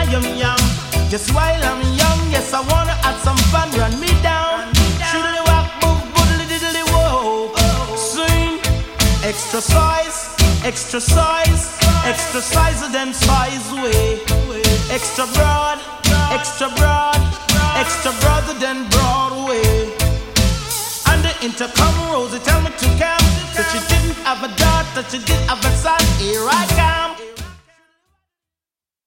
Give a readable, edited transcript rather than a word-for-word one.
yum. Just while I'm young, yes, I wanna have some fun. Run me down. Shoodly walk, boom, boodly diddly whoa. Sing. Exercise them size way. Extra broad than Broadway. And the intercom Rosie tell me to come. That she didn't have a daughter, she did have a son. Here I come.